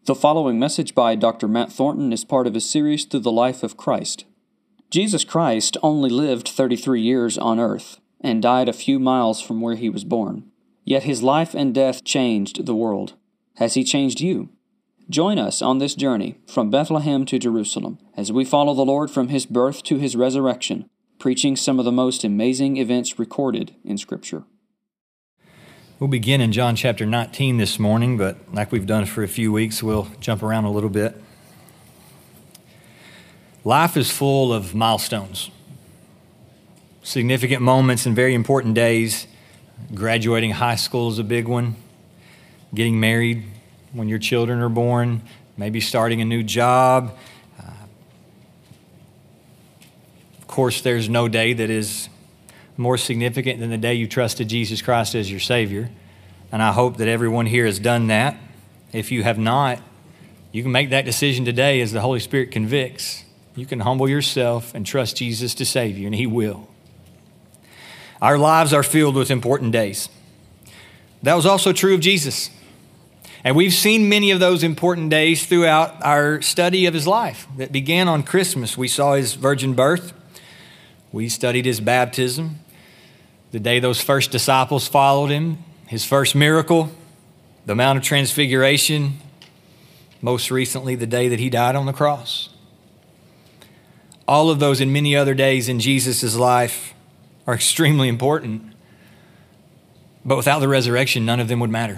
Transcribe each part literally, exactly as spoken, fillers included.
The following message by Doctor Matt Thornton is part of a series through the life of Christ. Jesus Christ only lived thirty-three years on earth and died a few miles from where he was born. Yet his life and death changed the world. Has he changed you? Join us on this journey from Bethlehem to Jerusalem as we follow the Lord from his birth to his resurrection, preaching some of the most amazing events recorded in Scripture. We'll begin in John chapter nineteen this morning, but like we've done for a few weeks, we'll jump around a little bit. Life is full of milestones, significant moments and very important days. Graduating high school is a big one. Getting married when your children are born, maybe starting a new job. Uh, of course, there's no day that is more significant than the day you trusted Jesus Christ as your Savior. And I hope that everyone here has done that. If you have not, you can make that decision today as the Holy Spirit convicts. You can humble yourself and trust Jesus to save you, and He will. Our lives are filled with important days. That was also true of Jesus. And we've seen many of those important days throughout our study of His life. That began on Christmas. We saw His virgin birth. We studied His baptism, the day those first disciples followed Him, His first miracle, the Mount of Transfiguration, most recently the day that He died on the cross. All of those and many other days in Jesus' life are extremely important, but without the resurrection, none of them would matter.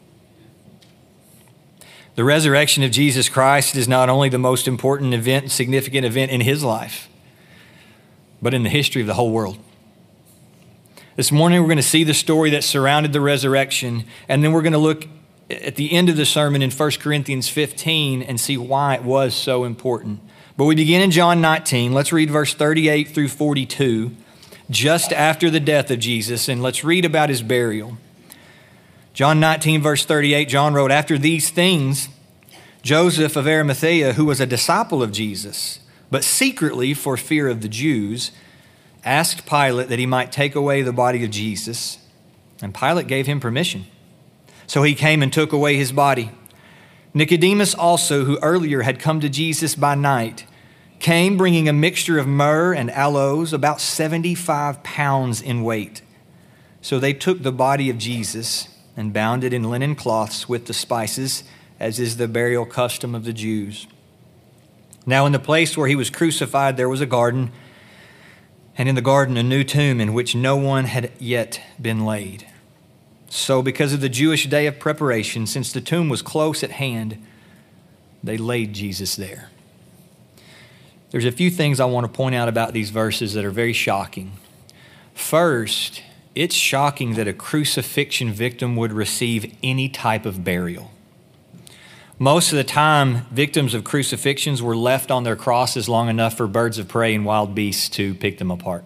The resurrection of Jesus Christ is not only the most important event, significant event in His life, but in the history of the whole world. This morning, we're going to see the story that surrounded the resurrection, and then we're going to look at the end of the sermon in First Corinthians fifteen and see why it was so important. But we begin in John nineteen. Let's read verse thirty-eight through forty-two, just after the death of Jesus, and let's read about His burial. John nineteen, verse thirty-eight, John wrote, "After these things, Joseph of Arimathea, who was a disciple of Jesus, but secretly for fear of the Jews, asked Pilate that he might take away the body of Jesus. And Pilate gave him permission. So he came and took away his body. Nicodemus also, who earlier had come to Jesus by night, came bringing a mixture of myrrh and aloes, about seventy-five pounds in weight. So they took the body of Jesus and bound it in linen cloths with the spices, as is the burial custom of the Jews. Now in the place where he was crucified there was a garden, and in the garden a new tomb in which no one had yet been laid. So because of the Jewish day of preparation, since the tomb was close at hand, they laid Jesus there." There's a few things I want to point out about these verses that are very shocking. First, it's shocking that a crucifixion victim would receive any type of burial. Most of the time, victims of crucifixions were left on their crosses long enough for birds of prey and wild beasts to pick them apart.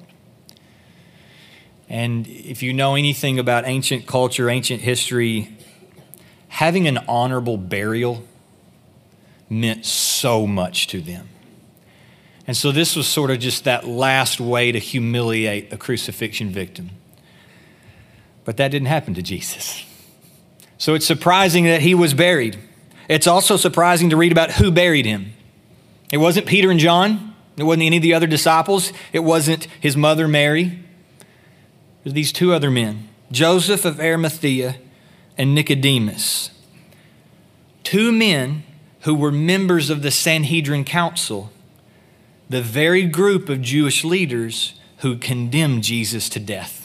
And if you know anything about ancient culture, ancient history, having an honorable burial meant so much to them. And so this was sort of just that last way to humiliate a crucifixion victim. But that didn't happen to Jesus. So it's surprising that He was buried. It's also surprising to read about who buried Him. It wasn't Peter and John. It wasn't any of the other disciples. It wasn't His mother Mary. It was these two other men, Joseph of Arimathea and Nicodemus. Two men who were members of the Sanhedrin Council, the very group of Jewish leaders who condemned Jesus to death.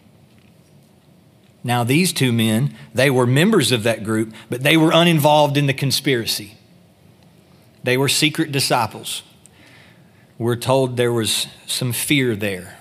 Now, these two men, they were members of that group, but they were uninvolved in the conspiracy. They were secret disciples. We're told there was some fear there.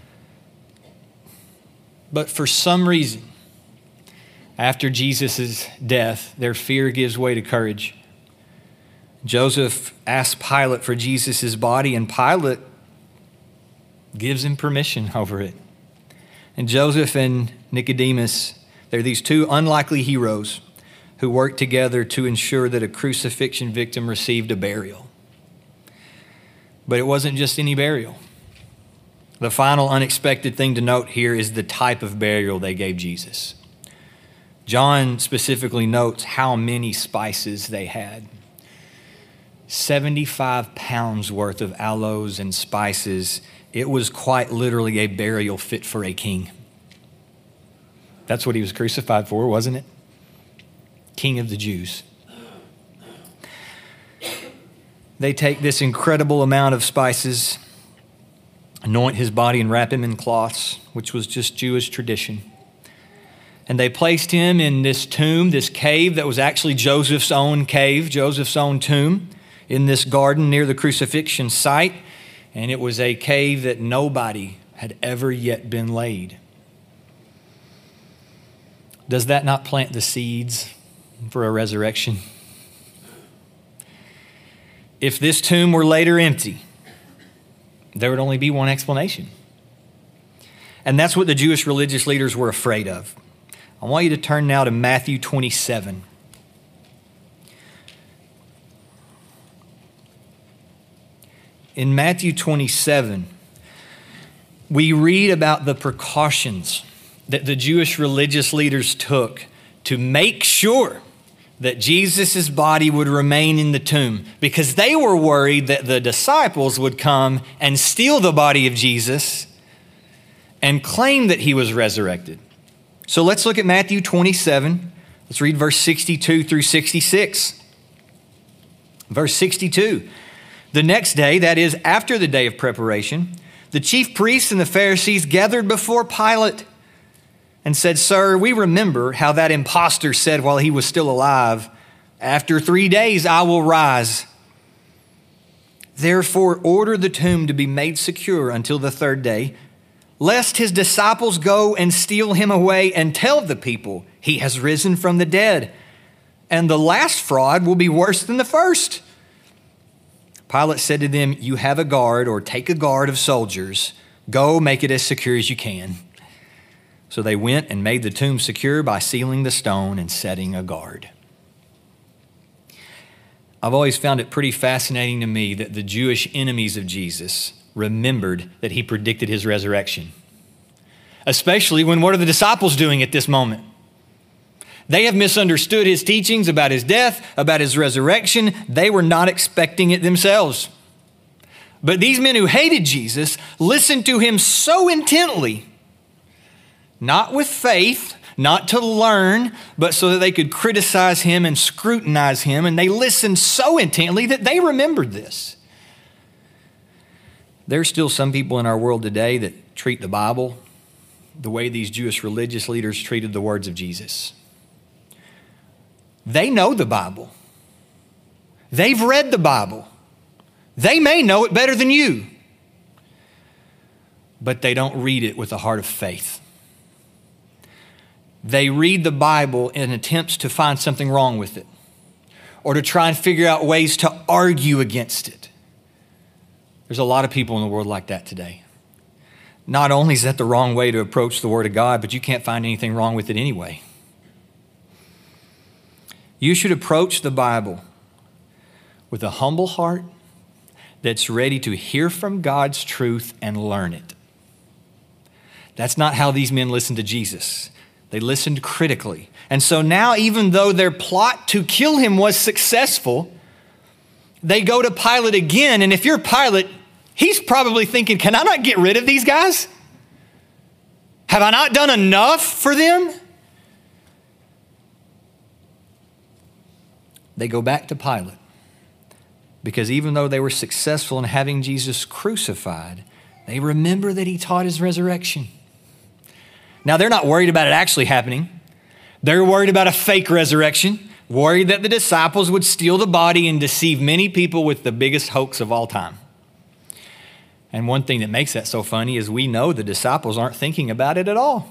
But for some reason, after Jesus' death, their fear gives way to courage. Joseph asks Pilate for Jesus' body, and Pilate gives him permission over it. And Joseph and Nicodemus, they're these two unlikely heroes who worked together to ensure that a crucifixion victim received a burial. But it wasn't just any burial. The final unexpected thing to note here is the type of burial they gave Jesus. John specifically notes how many spices they had. seventy-five pounds worth of aloes and spices. It was quite literally a burial fit for a king. That's what he was crucified for, wasn't it? King of the Jews. They take this incredible amount of spices, anoint his body and wrap him in cloths, which was just Jewish tradition. And they placed him in this tomb, this cave that was actually Joseph's own cave, Joseph's own tomb, in this garden near the crucifixion site. And it was a cave that nobody had ever yet been laid. Does that not plant the seeds for a resurrection? If this tomb were later empty, there would only be one explanation. And that's what the Jewish religious leaders were afraid of. I want you to turn now to Matthew twenty-seven. In Matthew twenty-seven, we read about the precautions that the Jewish religious leaders took to make sure that Jesus' body would remain in the tomb, because they were worried that the disciples would come and steal the body of Jesus and claim that he was resurrected. So let's look at Matthew twenty-seven. Let's read verse sixty-two through sixty-six. Verse sixty-two. The next day, that is after the day of preparation, the chief priests and the Pharisees gathered before Pilate and said, "Sir, we remember how that impostor said while he was still alive, 'After three days I will rise.' Therefore, order the tomb to be made secure until the third day, lest his disciples go and steal him away and tell the people he has risen from the dead. And the last fraud will be worse than the first." Pilate said to them, "You have a guard, or take a guard of soldiers. Go make it as secure as you can." So they went and made the tomb secure by sealing the stone and setting a guard. I've always found it pretty fascinating to me that the Jewish enemies of Jesus remembered that he predicted his resurrection. Especially when, what are the disciples doing at this moment? They have misunderstood his teachings about his death, about his resurrection. They were not expecting it themselves. But these men who hated Jesus listened to him so intently, not with faith, not to learn, but so that they could criticize him and scrutinize him. And they listened so intently that they remembered this. There's still some people in our world today that treat the Bible the way these Jewish religious leaders treated the words of Jesus. They know the Bible. They've read the Bible. They may know it better than you, but they don't read it with a heart of faith. They read the Bible in attempts to find something wrong with it, or to try and figure out ways to argue against it. There's a lot of people in the world like that today. Not only is that the wrong way to approach the Word of God, but you can't find anything wrong with it anyway. You should approach the Bible with a humble heart that's ready to hear from God's truth and learn it. That's not how these men listened to Jesus. They listened critically. And so now, even though their plot to kill him was successful, they go to Pilate again. And if you're Pilate, he's probably thinking, can I not get rid of these guys? Have I not done enough for them? They go back to Pilate because even though they were successful in having Jesus crucified, they remember that he taught his resurrection. Now, they're not worried about it actually happening. They're worried about a fake resurrection, worried that the disciples would steal the body and deceive many people with the biggest hoax of all time. And one thing that makes that so funny is we know the disciples aren't thinking about it at all.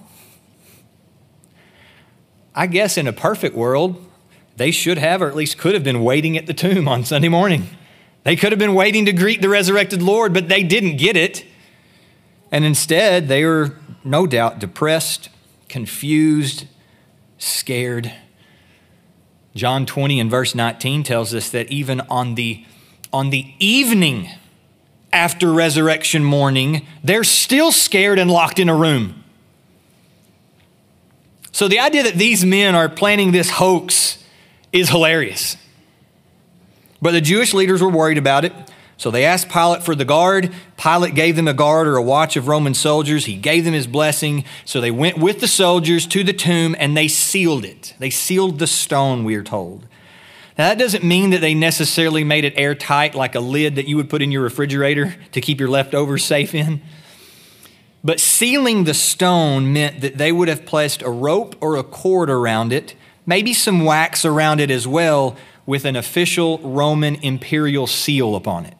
I guess in a perfect world, they should have, or at least could have been waiting at the tomb on Sunday morning. They could have been waiting to greet the resurrected Lord, but they didn't get it. And instead, they were no doubt depressed, confused, scared. John twenty and verse nineteen tells us that even on the, on the evening after resurrection morning, they're still scared and locked in a room. So the idea that these men are planning this hoax is hilarious. But the Jewish leaders were worried about it. So they asked Pilate for the guard. Pilate gave them a guard or a watch of Roman soldiers. He gave them his blessing. So they went with the soldiers to the tomb and they sealed it. They sealed the stone, we are told. Now that doesn't mean that they necessarily made it airtight like a lid that you would put in your refrigerator to keep your leftovers safe in. But sealing the stone meant that they would have placed a rope or a cord around it, maybe some wax around it as well, with an official Roman imperial seal upon it.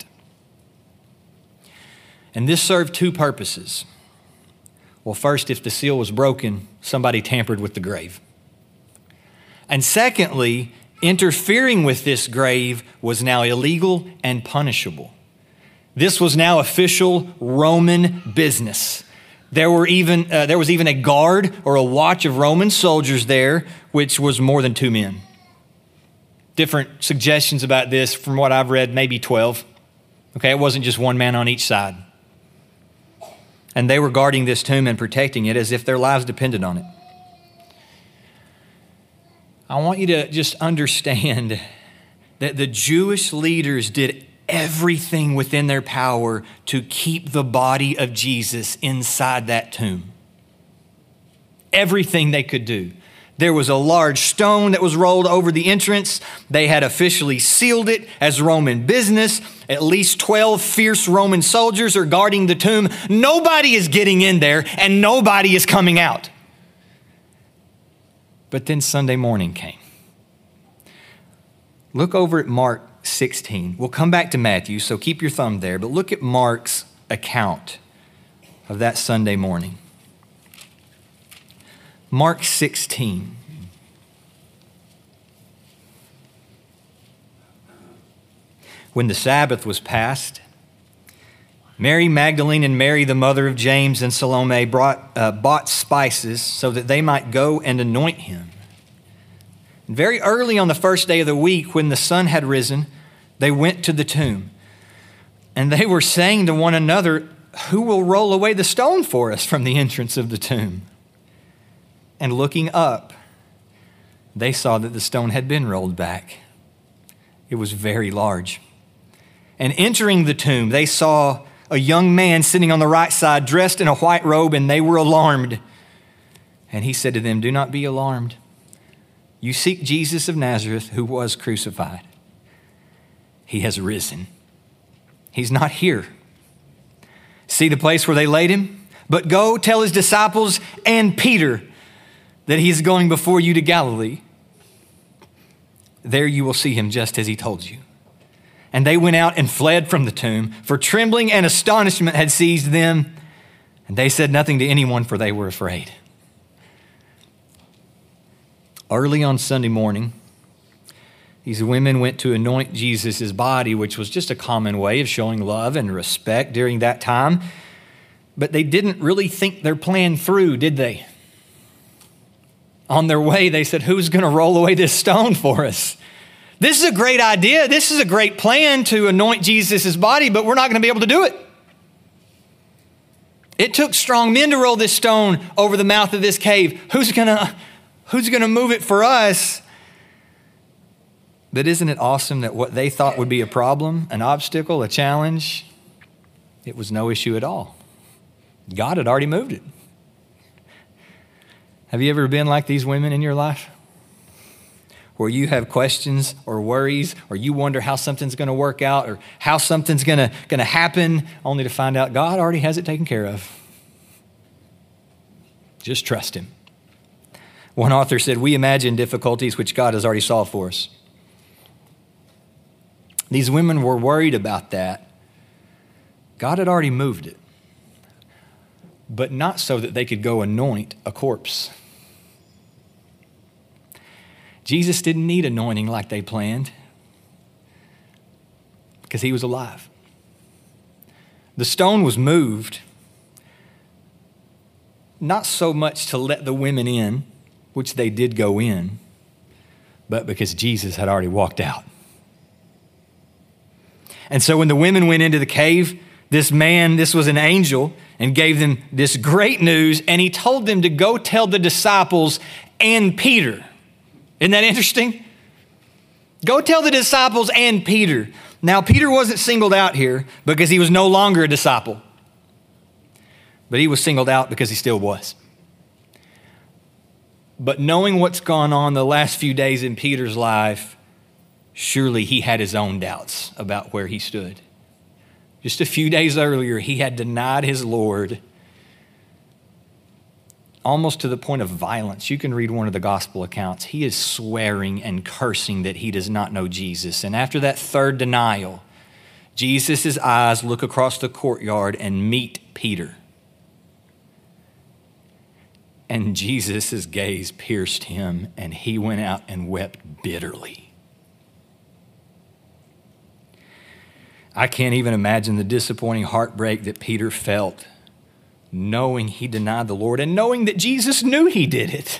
And this served two purposes. Well, first, if the seal was broken, somebody tampered with the grave. And secondly, interfering with this grave was now illegal and punishable. This was now official Roman business. There were even uh, there was even a guard or a watch of Roman soldiers there, which was more than two men. Different suggestions about this from what I've read, maybe twelve. Okay, it wasn't just one man on each side. And they were guarding this tomb and protecting it as if their lives depended on it. I want you to just understand that the Jewish leaders did everything within their power to keep the body of Jesus inside that tomb. Everything they could do. There was a large stone that was rolled over the entrance. They had officially sealed it as Roman business. At least twelve fierce Roman soldiers are guarding the tomb. Nobody is getting in there and nobody is coming out. But then Sunday morning came. Look over at Mark sixteen. We'll come back to Matthew, so keep your thumb there. But look at Mark's account of that Sunday morning. Mark sixteen. When the Sabbath was past, Mary Magdalene and Mary, the mother of James and Salome, brought, uh, bought spices so that they might go and anoint him. And very early on the first day of the week, when the sun had risen, they went to the tomb. And they were saying to one another, "Who will roll away the stone for us from the entrance of the tomb?" And looking up, they saw that the stone had been rolled back. It was very large. And entering the tomb, they saw a young man sitting on the right side, dressed in a white robe, and they were alarmed. And he said to them, "Do not be alarmed. You seek Jesus of Nazareth, who was crucified. He has risen. He's not here. See the place where they laid him? But go tell his disciples and Peter that he is going before you to Galilee. There you will see him just as he told you." And they went out and fled from the tomb, for trembling and astonishment had seized them. And they said nothing to anyone, for they were afraid. Early on Sunday morning, these women went to anoint Jesus' body, which was just a common way of showing love and respect during that time. But they didn't really think their plan through, did they? On their way, they said, "Who's going to roll away this stone for us? This is a great idea. This is a great plan to anoint Jesus' body, but we're not going to be able to do it. It took strong men to roll this stone over the mouth of this cave. Who's going to, who's going to move it for us?" But isn't it awesome that what they thought would be a problem, an obstacle, a challenge, it was no issue at all. God had already moved it. Have you ever been like these women in your life? Where you have questions or worries, or you wonder how something's going to work out, or how something's going to, going to happen, only to find out God already has it taken care of. Just trust him. One author said, "We imagine difficulties which God has already solved for us." These women were worried about that. God had already moved it, but not so that they could go anoint a corpse. Jesus didn't need anointing like they planned because he was alive. The stone was moved, not so much to let the women in, which they did go in, but because Jesus had already walked out. And so when the women went into the cave, this man, this was an angel, and gave them this great news, and he told them to go tell the disciples and Peter. Isn't that interesting? Go tell the disciples and Peter. Now, Peter wasn't singled out here because he was no longer a disciple, but he was singled out because he still was. But knowing what's gone on the last few days in Peter's life, surely he had his own doubts about where he stood. Just a few days earlier, he had denied his Lord almost to the point of violence. You can read one of the gospel accounts. He is swearing and cursing that he does not know Jesus. And after that third denial, Jesus' eyes look across the courtyard and meet Peter. And Jesus' gaze pierced him, and he went out and wept bitterly. I can't even imagine the disappointing heartbreak that Peter felt, knowing he denied the Lord and knowing that Jesus knew he did it.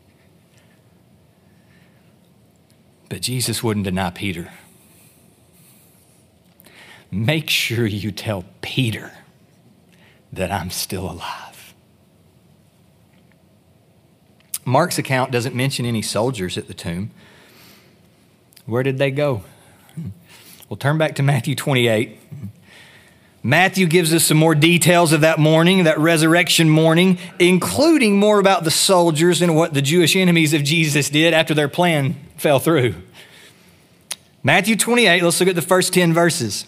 But Jesus wouldn't deny Peter. Make sure you tell Peter that I'm still alive. Mark's account doesn't mention any soldiers at the tomb. Where did they go? We'll turn back to Matthew twenty-eight. Matthew gives us some more details of that morning, that resurrection morning, including more about the soldiers and what the Jewish enemies of Jesus did after their plan fell through. Matthew twenty-eight, let's look at the first ten verses.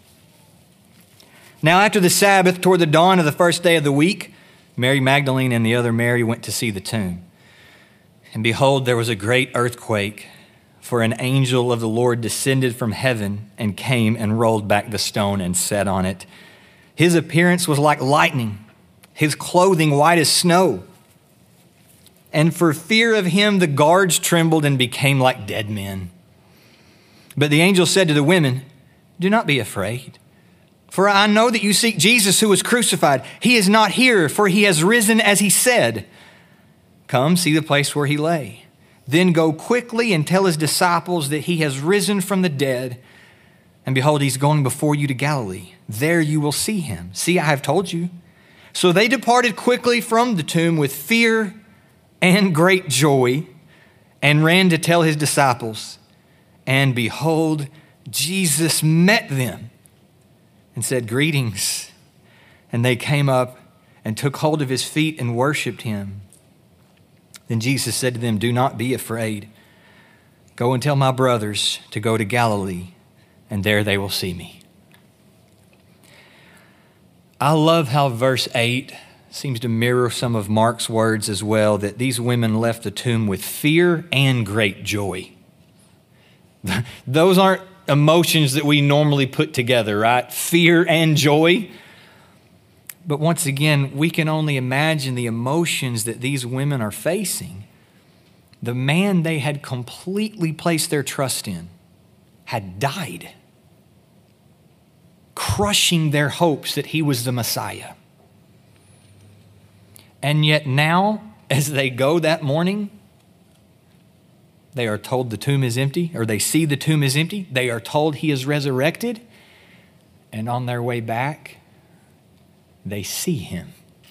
Now after the Sabbath, toward the dawn of the first day of the week, Mary Magdalene and the other Mary went to see the tomb. And behold, there was a great earthquake, for an angel of the Lord descended from heaven and came and rolled back the stone and sat on it. His appearance was like lightning, his clothing white as snow. And for fear of him, the guards trembled and became like dead men. But the angel said to the women, "Do not be afraid, for I know that you seek Jesus who was crucified. He is not here, for he has risen as he said. Come, see the place where he lay. Then go quickly and tell his disciples that he has risen from the dead. And behold, he's going before you to Galilee. There you will see him. See, I have told you." So they departed quickly from the tomb with fear and great joy and ran to tell his disciples. And behold, Jesus met them and said, "Greetings." And they came up and took hold of his feet and worshiped him. Then Jesus said to them, "Do not be afraid. Go and tell my brothers to go to Galilee, and there they will see me." I love how verse eight seems to mirror some of Mark's words as well, that these women left the tomb with fear and great joy. Those aren't emotions that we normally put together, right? Fear and joy. But once again, we can only imagine the emotions that these women are facing. The man they had completely placed their trust in had died, crushing their hopes that he was the Messiah. And yet now, as they go that morning, they are told the tomb is empty, or they see the tomb is empty. They are told he is resurrected. And on their way back, they see him.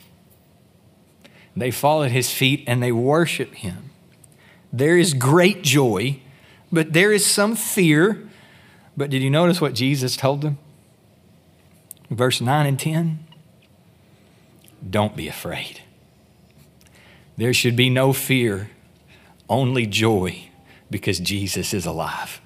They fall at his feet and they worship him. There is great joy, but there is some fear. But did you notice what Jesus told them? Verse nine and ten. Don't be afraid. There should be no fear, only joy, because Jesus is alive.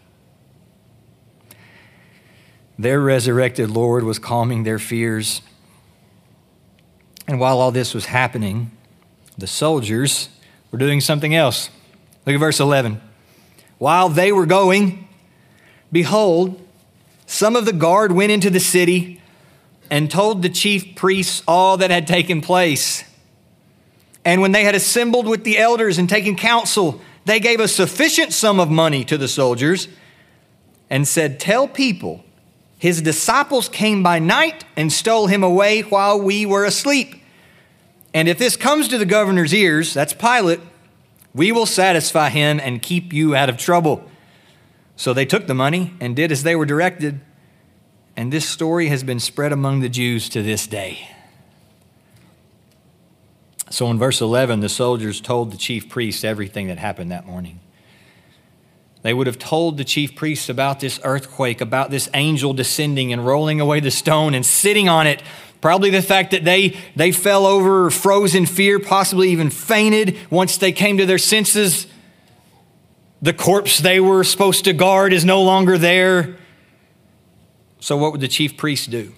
Their resurrected Lord was calming their fears. And while all this was happening, the soldiers were doing something else. Look at verse eleven. While they were going, behold, some of the guard went into the city and told the chief priests all that had taken place. And when they had assembled with the elders and taken counsel, they gave a sufficient sum of money to the soldiers and said, "Tell people, his disciples came by night and stole him away while we were asleep. And if this comes to the governor's ears," that's Pilate, "we will satisfy him and keep you out of trouble." So they took the money and did as they were directed. And this story has been spread among the Jews to this day. So in verse eleven, the soldiers told the chief priest everything that happened that morning. They would have told the chief priests about this earthquake, about this angel descending and rolling away the stone and sitting on it. Probably the fact that they, they fell over, froze in fear, possibly even fainted once they came to their senses. The corpse they were supposed to guard is no longer there. So what would the chief priests do?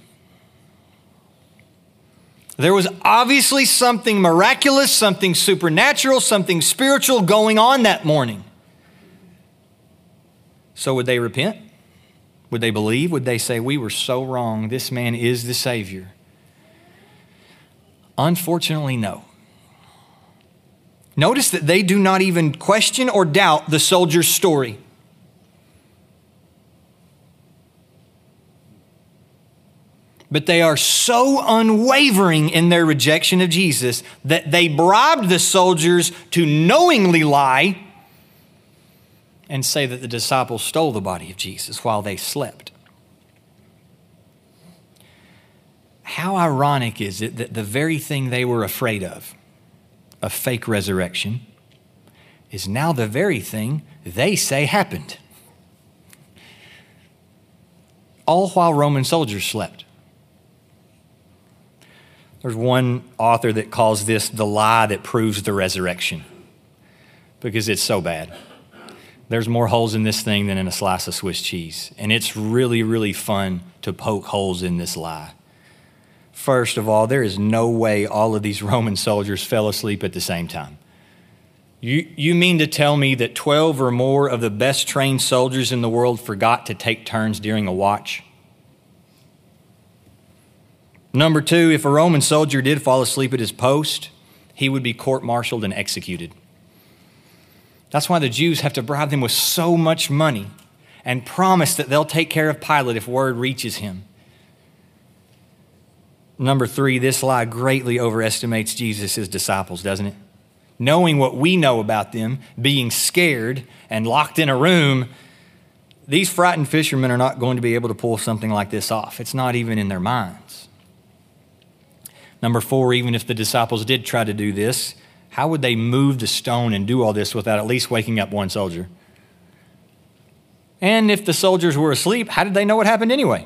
There was obviously something miraculous, something supernatural, something spiritual going on that morning. So would they repent? Would they believe? Would they say, we were so wrong, this man is the Savior? Unfortunately, no. Notice that they do not even question or doubt the soldier's story. But they are so unwavering in their rejection of Jesus that they bribed the soldiers to knowingly lie and say that the disciples stole the body of Jesus while they slept. How ironic is it that the very thing they were afraid of, a fake resurrection, is now the very thing they say happened. All while Roman soldiers slept. There's one author that calls this the lie that proves the resurrection because it's so bad. There's more holes in this thing than in a slice of Swiss cheese. And it's really, really fun to poke holes in this lie. First of all, there is no way all of these Roman soldiers fell asleep at the same time. You, you mean to tell me that twelve or more of the best trained soldiers in the world forgot to take turns during a watch? Number two, if a Roman soldier did fall asleep at his post, he would be court-martialed and executed. That's why the Jews have to bribe them with so much money and promise that they'll take care of Pilate if word reaches him. Number three, this lie greatly overestimates Jesus' disciples, doesn't it? Knowing what we know about them, being scared and locked in a room, these frightened fishermen are not going to be able to pull something like this off. It's not even in their minds. Number four, even if the disciples did try to do this, how would they move the stone and do all this without at least waking up one soldier? And if the soldiers were asleep, how did they know what happened anyway?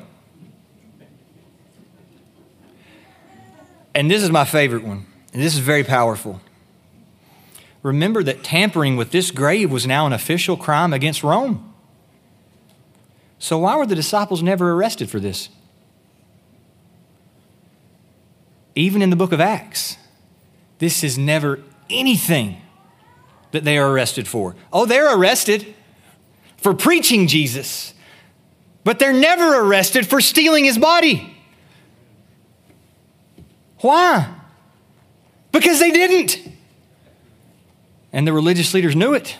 And this is my favorite one, and this is very powerful. Remember that tampering with this grave was now an official crime against Rome. So why were the disciples never arrested for this? Even in the book of Acts, this is never anything that they are arrested for. Oh, they're arrested for preaching Jesus, but they're never arrested for stealing his body. Why? Because they didn't. And the religious leaders knew it.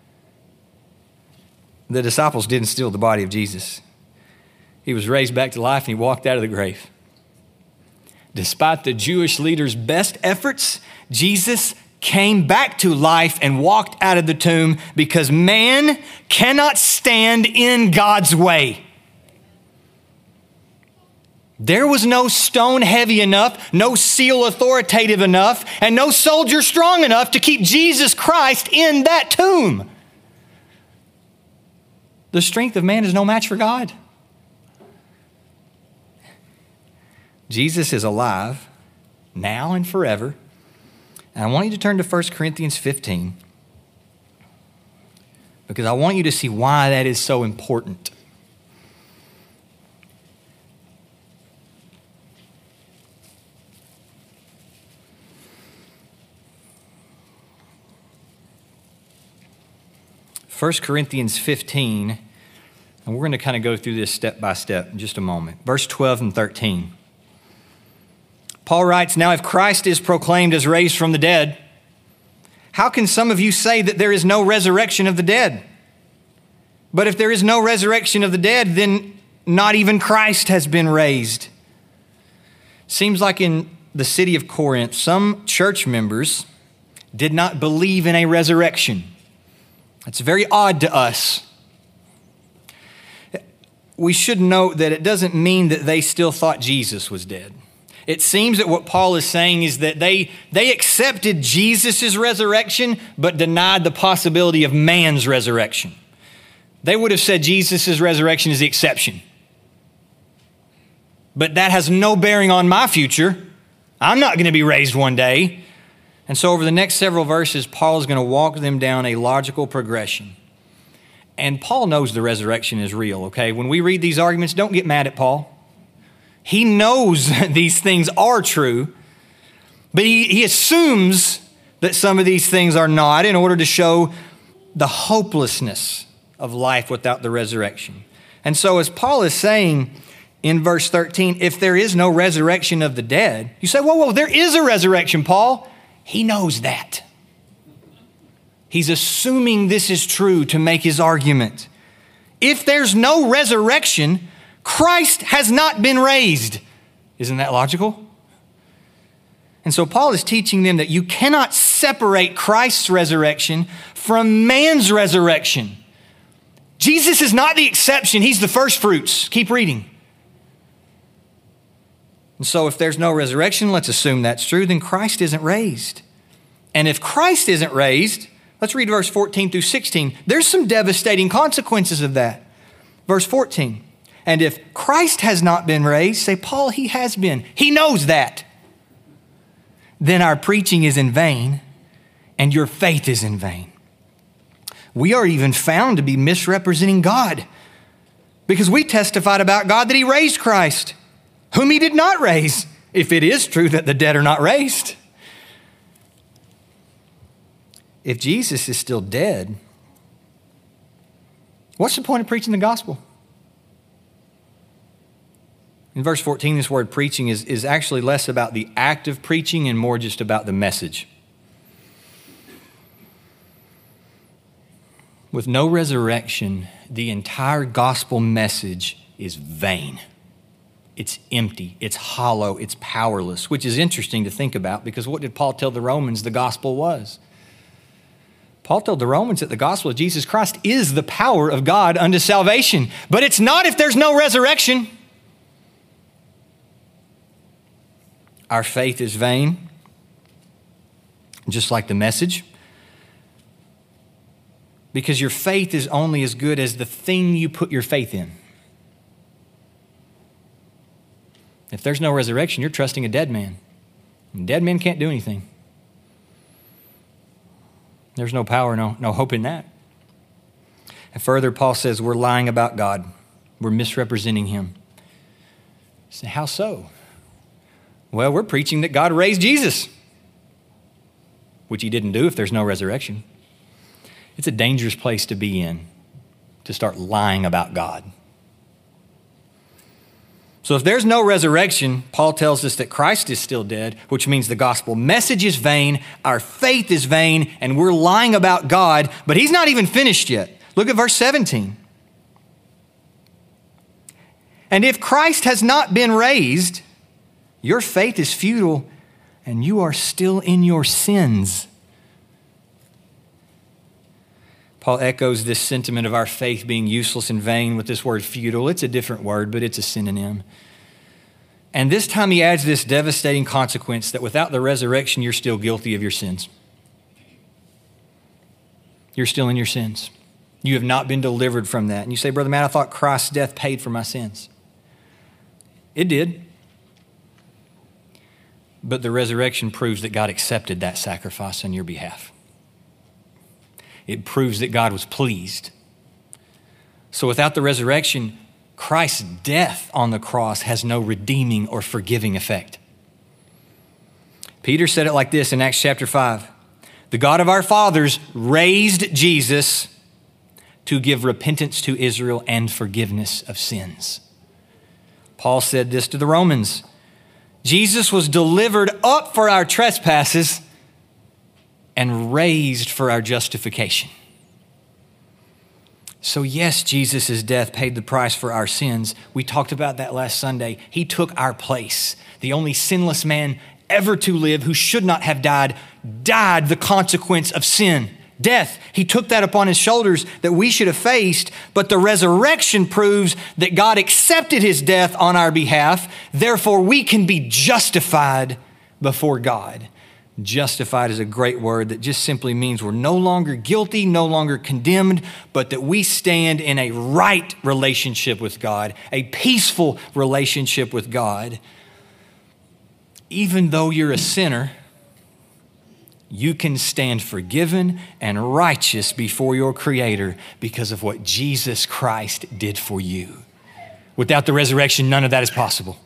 The disciples didn't steal the body of Jesus. He was raised back to life and he walked out of the grave. Despite the Jewish leaders' best efforts, Jesus came back to life and walked out of the tomb because man cannot stand in God's way. There was no stone heavy enough, no seal authoritative enough, and no soldier strong enough to keep Jesus Christ in that tomb. The strength of man is no match for God. Jesus is alive now and forever. And I want you to turn to First Corinthians fifteen because I want you to see why that is so important. First Corinthians fifteen, and we're going to kind of go through this step by step in just a moment. Verse twelve and thirteen. Paul writes, "Now if Christ is proclaimed as raised from the dead, how can some of you say that there is no resurrection of the dead? But if there is no resurrection of the dead, then not even Christ has been raised." Seems like in the city of Corinth, some church members did not believe in a resurrection. It's very odd to us. We should note that it doesn't mean that they still thought Jesus was dead. It seems that what Paul is saying is that they, they accepted Jesus' resurrection, but denied the possibility of man's resurrection. They would have said Jesus' resurrection is the exception. But that has no bearing on my future. I'm not going to be raised one day. And so over the next several verses, Paul is going to walk them down a logical progression. And Paul knows the resurrection is real, okay? When we read these arguments, don't get mad at Paul. He knows these things are true, but he, he assumes that some of these things are not in order to show the hopelessness of life without the resurrection. And so as Paul is saying in verse thirteen, if there is no resurrection of the dead, you say, whoa, whoa, there is a resurrection, Paul. He knows that. He's assuming this is true to make his argument. If there's no resurrection, Christ has not been raised. Isn't that logical? And so Paul is teaching them that you cannot separate Christ's resurrection from man's resurrection. Jesus is not the exception. He's the first fruits. Keep reading. And so if there's no resurrection, let's assume that's true, then Christ isn't raised. And if Christ isn't raised, let's read verse fourteen through sixteen. There's some devastating consequences of that. Verse fourteen. And if Christ has not been raised, say, Paul, he has been. He knows that. Then our preaching is in vain, and your faith is in vain. We are even found to be misrepresenting God, because we testified about God that he raised Christ, whom he did not raise, if it is true that the dead are not raised. If Jesus is still dead, what's the point of preaching the gospel? In verse fourteen, this word preaching is, is actually less about the act of preaching and more just about the message. With no resurrection, the entire gospel message is vain. It's empty, it's hollow, it's powerless, which is interesting to think about, because what did Paul tell the Romans the gospel was? Paul told the Romans that the gospel of Jesus Christ is the power of God unto salvation, but it's not if there's no resurrection. Our faith is vain, just like the message, because your faith is only as good as the thing you put your faith in. If there's no resurrection, you're trusting a dead man. And dead men can't do anything. There's no power, no, no hope in that. And further, Paul says we're lying about God. We're misrepresenting him. So how so? Well, we're preaching that God raised Jesus, which he didn't do if there's no resurrection. It's a dangerous place to be in, to start lying about God. So if there's no resurrection, Paul tells us that Christ is still dead, which means the gospel message is vain, our faith is vain, and we're lying about God, but he's not even finished yet. Look at verse seventeen. And if Christ has not been raised, your faith is futile, and you are still in your sins. Paul echoes this sentiment of our faith being useless and vain with this word futile. It's a different word, but it's a synonym. And this time he adds this devastating consequence that without the resurrection, you're still guilty of your sins. You're still in your sins. You have not been delivered from that. And you say, Brother Matt, I thought Christ's death paid for my sins. It did. But the resurrection proves that God accepted that sacrifice on your behalf. It proves that God was pleased. So without the resurrection, Christ's death on the cross has no redeeming or forgiving effect. Peter said it like this in Acts chapter five. The God of our fathers raised Jesus to give repentance to Israel and forgiveness of sins. Paul said this to the Romans. Jesus was delivered up for our trespasses and raised for our justification. So yes, Jesus' death paid the price for our sins. We talked about that last Sunday. He took our place. The only sinless man ever to live who should not have died, died the consequence of sin, death. He took that upon his shoulders that we should have faced, but the resurrection proves that God accepted his death on our behalf. Therefore, we can be justified before God. Justified is a great word that just simply means we're no longer guilty, no longer condemned, but that we stand in a right relationship with God, a peaceful relationship with God. Even though you're a sinner, you can stand forgiven and righteous before your Creator because of what Jesus Christ did for you. Without the resurrection, none of that is possible.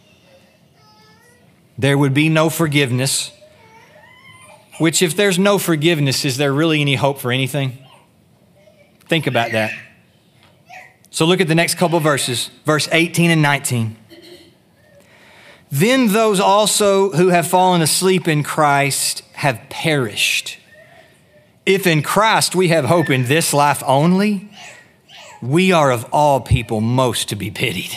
There would be no forgiveness, which if there's no forgiveness, is there really any hope for anything? Think about that. So look at the next couple of verses, verse eighteen and nineteen. Then those also who have fallen asleep in Christ have perished. If in Christ we have hope in this life only, we are of all people most to be pitied.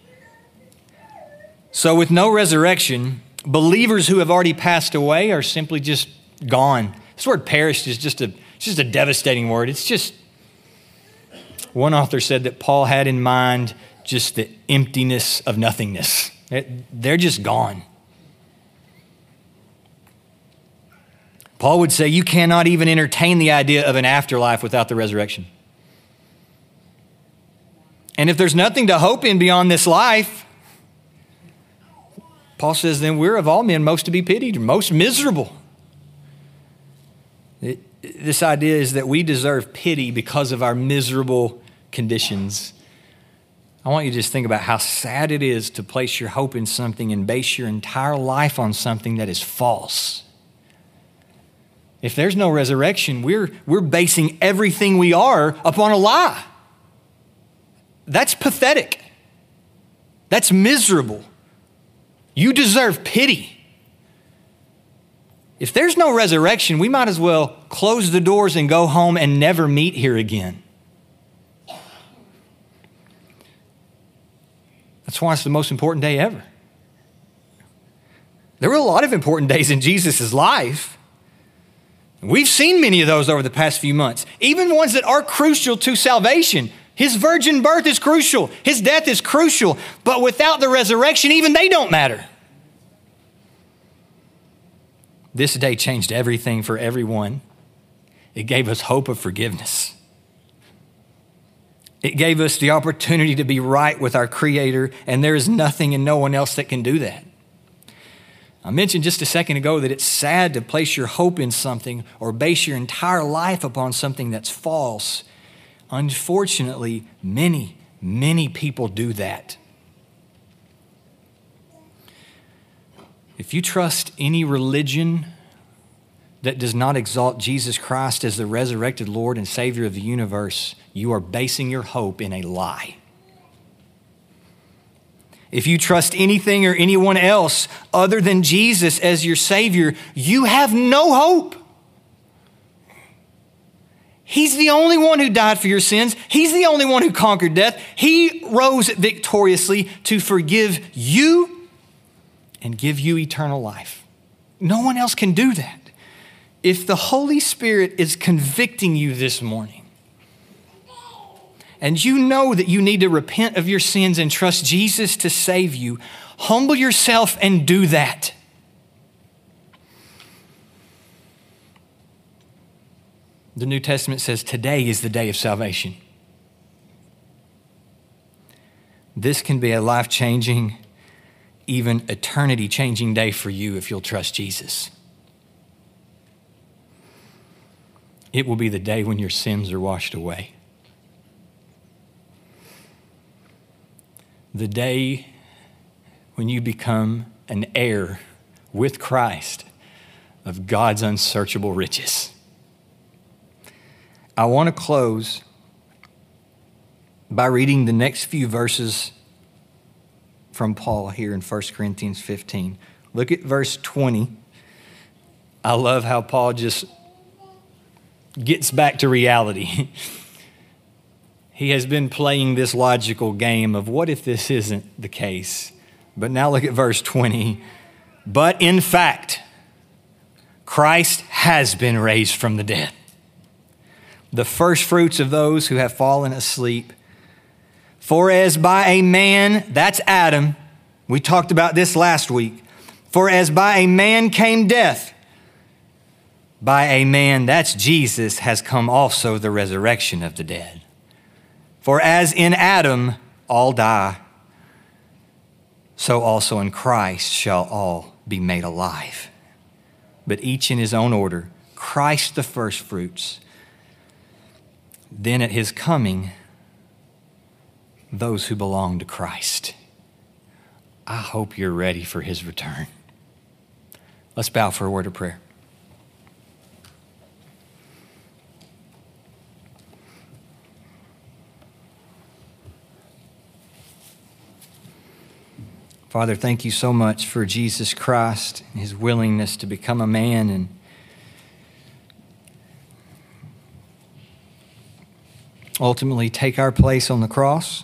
So with no resurrection, believers who have already passed away are simply just gone. This word perished is just a, it's just a devastating word. It's just, one author said that Paul had in mind just the emptiness of nothingness. They're just gone. Paul would say you cannot even entertain the idea of an afterlife without the resurrection. And if there's nothing to hope in beyond this life, Paul says, then we're of all men most to be pitied, most miserable. It, this idea is that we deserve pity because of our miserable conditions. I want you to just think about how sad it is to place your hope in something and base your entire life on something that is false. If there's no resurrection, we're, we're basing everything we are upon a lie. That's pathetic. That's miserable. You deserve pity. If there's no resurrection, we might as well close the doors and go home and never meet here again. That's why it's the most important day ever. There were a lot of important days in Jesus' life. We've seen many of those over the past few months, even ones that are crucial to salvation. His virgin birth is crucial. His death is crucial. But without the resurrection, even they don't matter. This day changed everything for everyone. It gave us hope of forgiveness. It gave us the opportunity to be right with our Creator, and there is nothing and no one else that can do that. I mentioned just a second ago that it's sad to place your hope in something or base your entire life upon something that's false. Unfortunately, many, many people do that. If you trust any religion that does not exalt Jesus Christ as the resurrected Lord and Savior of the universe, you are basing your hope in a lie. If you trust anything or anyone else other than Jesus as your Savior, you have no hope. He's the only one who died for your sins. He's the only one who conquered death. He rose victoriously to forgive you and give you eternal life. No one else can do that. If the Holy Spirit is convicting you this morning, and you know that you need to repent of your sins and trust Jesus to save you, humble yourself and do that. The New Testament says today is the day of salvation. This can be a life-changing, even eternity-changing day for you if you'll trust Jesus. It will be the day when your sins are washed away. The day when you become an heir with Christ of God's unsearchable riches. I want to close by reading the next few verses from Paul here in First Corinthians fifteen. Look at verse twenty. I love how Paul just gets back to reality. He has been playing this logical game of what if this isn't the case? But now look at verse twenty. But in fact, Christ has been raised from the dead. the first fruits of those who have fallen asleep. For as by a man, that's Adam, we talked about this last week. For as by a man came death, by a man, that's Jesus, has come also the resurrection of the dead. For as in Adam all die, so also in Christ shall all be made alive. But each in his own order. Christ the first fruits. Then at his coming, those who belong to Christ. I hope you're ready for his return. Let's bow for a word of prayer. Father, thank you so much for Jesus Christ and his willingness to become a man and ultimately take our place on the cross,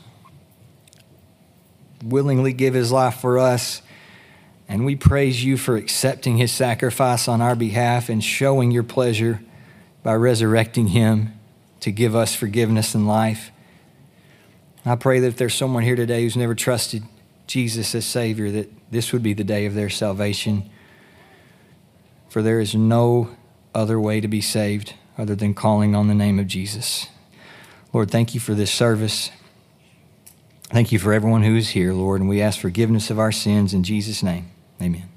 willingly give his life for us. And we praise you for accepting his sacrifice on our behalf and showing your pleasure by resurrecting him to give us forgiveness and life. I pray that if there's someone here today who's never trusted Jesus as Savior, that this would be the day of their salvation. For there is no other way to be saved other than calling on the name of Jesus. Lord, thank you for this service. Thank you for everyone who is here, Lord, and we ask forgiveness of our sins in Jesus' name. Amen.